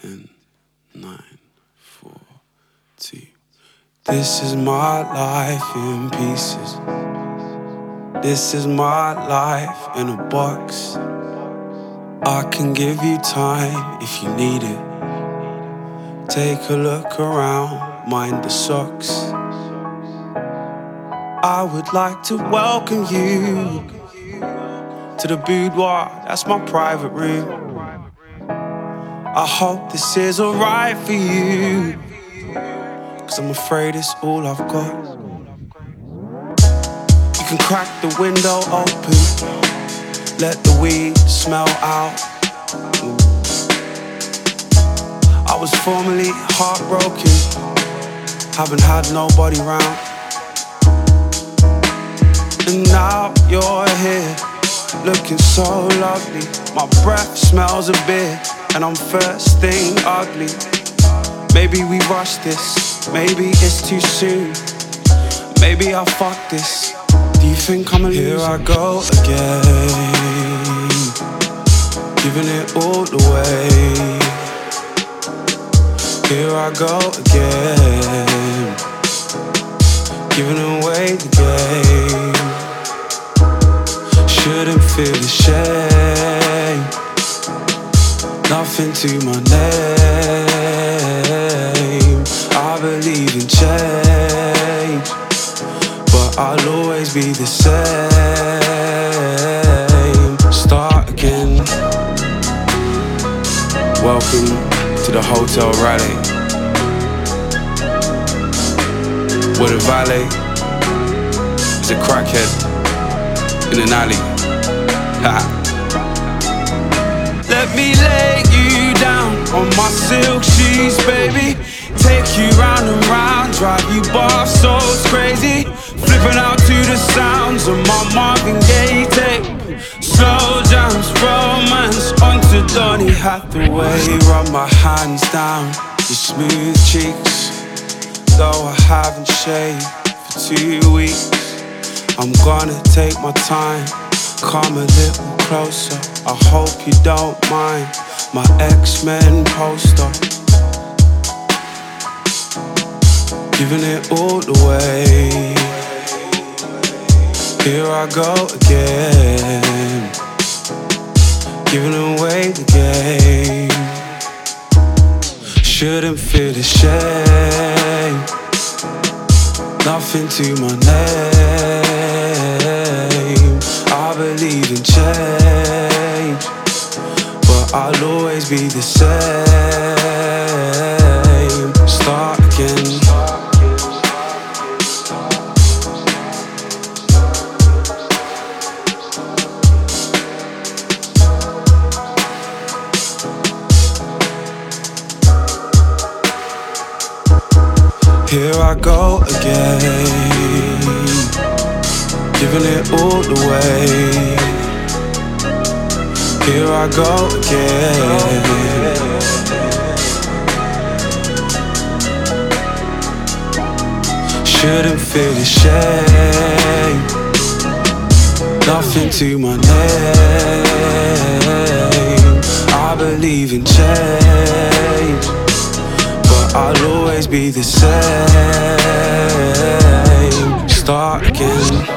10, 9, 4, 2. This is my life in pieces. This is my life in a box. I can give you time if you need it. Take a look around, mind the socks. I would like to welcome you to the boudoir, that's my private room. I hope this is alright for you, 'cause I'm afraid it's all I've got. You can crack the window open, let the weed smell out. Ooh. I was formerly heartbroken, haven't had nobody round. And now you're here, looking so lovely. My breath smells a bit, and I'm first thing ugly. Maybe we rush this, maybe it's too soon. Maybe I fuck this. Do you think I'm a loser? Here I go again, giving it all away. Here I go again, giving away the game. Shouldn't feel ashamed, nothing to my name. I believe in change, but I'll always be the same. Start again. Welcome to the Hotel Raleigh, where the valet is a crackhead in an alley. Let me lay you down on my silk sheets, baby. Take you round and round, drive you bar souls crazy. Flipping out to the sounds of my Marvin Gaye tape. Slow jams, romance onto Donny Hathaway. Run my hands down your smooth cheeks, though I haven't shaved for 2 weeks. I'm gonna take my time, come a little closer. I hope you don't mind my X-Men poster. Giving it all away. Here I go again, giving away the game. Shouldn't feel ashamed, nothing to my name. I believe in change, but I'll always be the same. Start again. Here I go again, giving it all away. Here I go again, shouldn't feel ashamed, nothing to my name. I believe in change, but I'll always be the same. Start again.